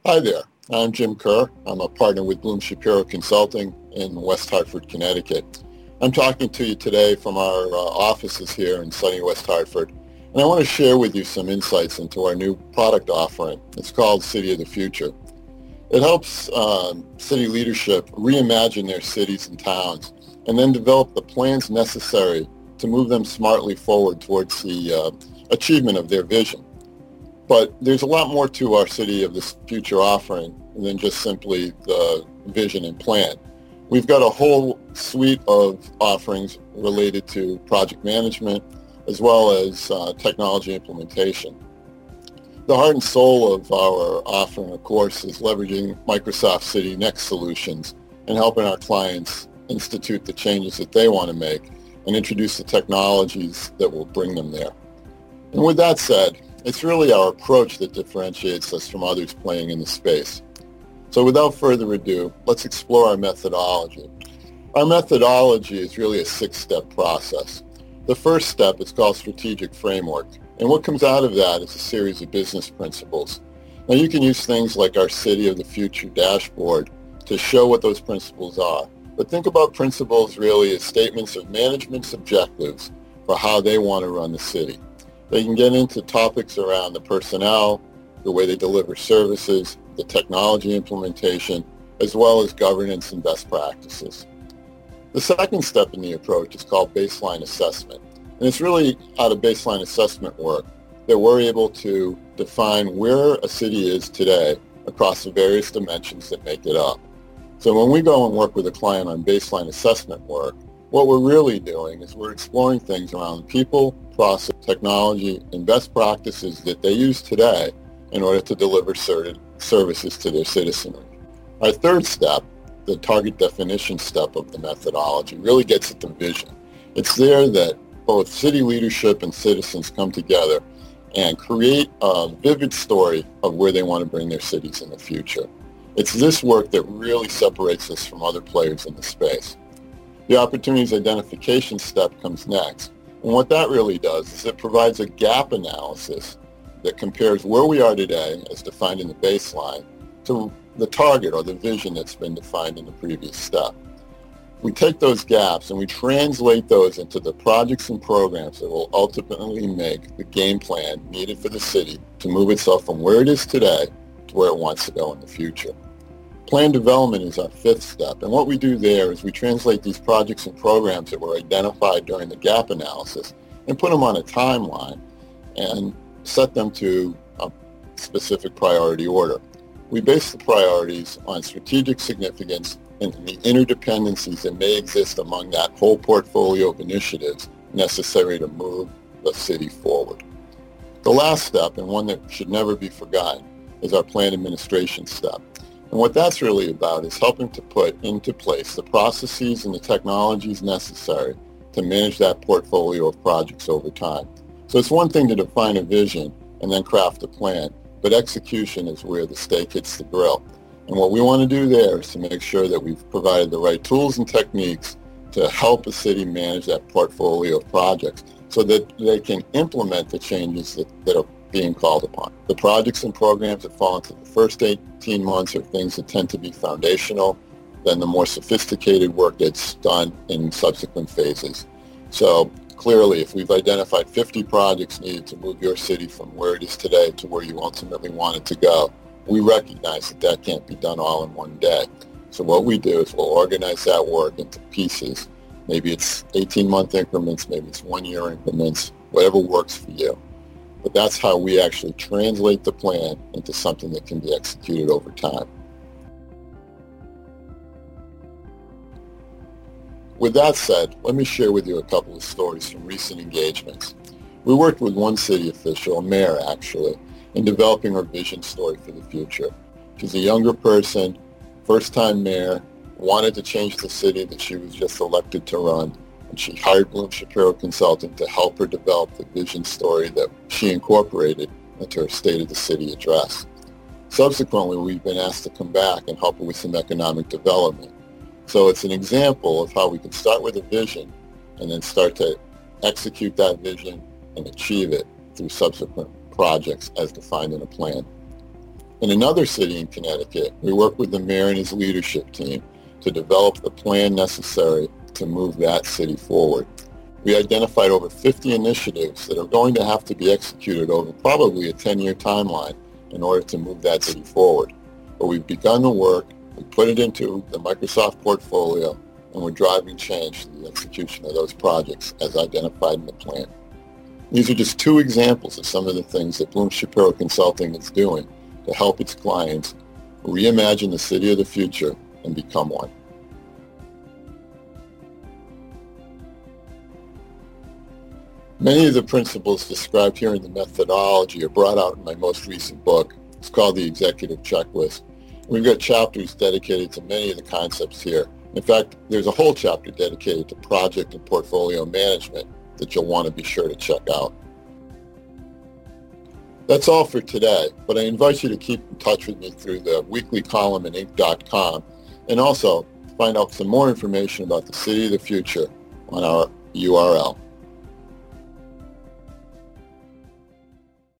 Hi there. I'm Jim Kerr. I'm a partner with Bloom Shapiro Consulting in West Hartford, Connecticut. I'm talking to you today from our offices here in sunny West Hartford, and I want to share with you some insights into our new product offering. It's called City of the Future. It helps city leadership reimagine their cities and towns and then develop the plans necessary to move them smartly forward towards the achievement of their vision. But there's a lot more to our City of the Future offering than just simply the vision and plan. We've got a whole suite of offerings related to project management as well as technology implementation. The heart and soul of our offering, of course, is leveraging Microsoft City Next solutions and helping our clients institute the changes that they want to make and introduce the technologies that will bring them there. And with that said, it's really our approach that differentiates us from others playing in the space. So without further ado, let's explore our methodology. Our methodology is really a 6-step process. The first step is called strategic framework, and what comes out of that is a series of business principles. Now you can use things like our City of the Future dashboard to show what those principles are, but think about principles really as statements of management's objectives for how they want to run the city. They can get into topics around the personnel, the way they deliver services, the technology implementation, as well as governance and best practices. The second step in the approach is called baseline assessment. And it's really out of baseline assessment work that we're able to define where a city is today across the various dimensions that make it up. So when we go and work with a client on baseline assessment work, what we're really doing is we're exploring things around people, process, technology, and best practices that they use today in order to deliver certain services to their citizenry. Our third step, the target definition step of the methodology, really gets at the vision. It's there that both city leadership and citizens come together and create a vivid story of where they want to bring their cities in the future. It's this work that really separates us from other players in the space. The opportunities identification step comes next. And what that really does is it provides a gap analysis that compares where we are today, as defined in the baseline, to the target or the vision that's been defined in the previous step. We take those gaps and we translate those into the projects and programs that will ultimately make the game plan needed for the city to move itself from where it is today to where it wants to go in the future. Plan development is our fifth step, and what we do there is we translate these projects and programs that were identified during the gap analysis and put them on a timeline and set them to a specific priority order. We base the priorities on strategic significance and the interdependencies that may exist among that whole portfolio of initiatives necessary to move the city forward. The last step, and one that should never be forgotten, is our plan administration step. And what that's really about is helping to put into place the processes and the technologies necessary to manage that portfolio of projects over time. So it's one thing to define a vision and then craft a plan, but execution is where the steak hits the grill. And what we want to do there is to make sure that we've provided the right tools and techniques to help a city manage that portfolio of projects so that they can implement the changes that are being called upon. The projects and programs that fall into the first 18 months are things that tend to be foundational. Then the more sophisticated work gets done in subsequent phases. So clearly, if we've identified 50 projects needed to move your city from where it is today to where you ultimately want it to go, we recognize that that can't be done all in one day. So what we do is we'll organize that work into pieces. Maybe it's 18-month increments, maybe it's 1-year increments, whatever works for you. But that's how we actually translate the plan into something that can be executed over time. With that said, let me share with you a couple of stories from recent engagements. We worked with one city official, a mayor actually, in developing her vision story for the future. She's a younger person, first-time mayor, wanted to change the city that she was just elected to run, and she hired Bloom Shapiro Consulting to help her develop the vision story that she incorporated into her State of the City address. Subsequently, we've been asked to come back and help her with some economic development. So it's an example of how we can start with a vision and then start to execute that vision and achieve it through subsequent projects as defined in a plan. In another city in Connecticut, we worked with the mayor and his leadership team to develop the plan necessary to move that city forward. We identified over 50 initiatives that are going to have to be executed over probably a 10-year timeline in order to move that city forward. But we've begun the work, we put it into the Microsoft portfolio, and we're driving change to the execution of those projects as identified in the plan. These are just two examples of some of the things that Bloom Shapiro Consulting is doing to help its clients reimagine the city of the future and become one. Many of the principles described here in the methodology are brought out in my most recent book. It's called The Executive Checklist. We've got chapters dedicated to many of the concepts here. In fact, there's a whole chapter dedicated to project and portfolio management that you'll want to be sure to check out. That's all for today, but I invite you to keep in touch with me through the weekly column at Inc.com and also find out some more information about the city of the future on our URL.